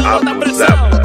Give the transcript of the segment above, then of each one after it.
abusada.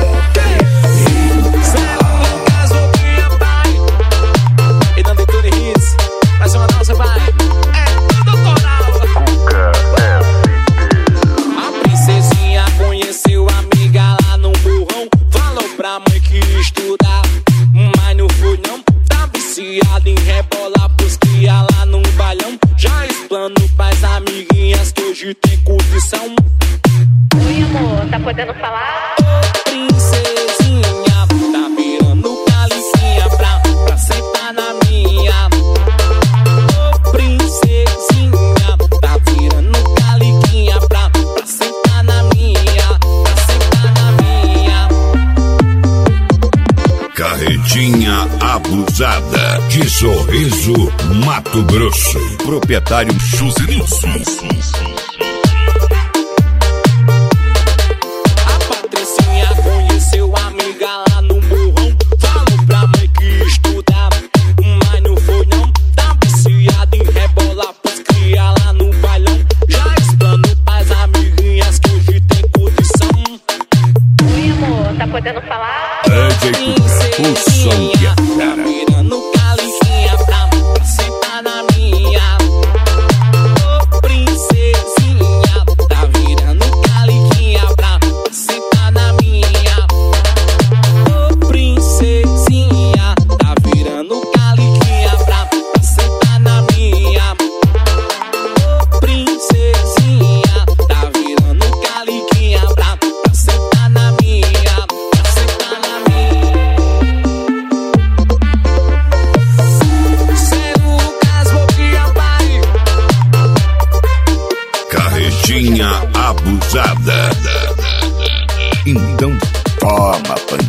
Em rebolar pros cria lá num bailão. Já explano pras amiguinhas que hoje tem curtição. Oi amor, tá podendo falar? Ô princesinha, tá virando calicinha pra sentar na minha. Ô princesinha, tá virando caliquinha pra sentar na minha. Pra sentar na minha. Carretinha abusada. De Sorriso, Mato Grosso. Proprietário Josenilson. A Patricinha conheceu a amiga lá no morrão. Falou pra mãe que estudar, mas não foi não. Tá viciada em rebolar pros cria lá no bailão. Já explano pras amiguinhas que hoje tem curtição. Oi amor, tá podendo falar? O som que tá virando calicinha pra sentar na minha. Ô princesinha, tá virando caliquinha pra sentar na minha. Ô princesinha, tá virando caliquinha pra sentar na minha. Ô princesinha, tá virando caliquinha pra sentar na minha. Pra sentar na minha. Carretinha abusada. Então toma,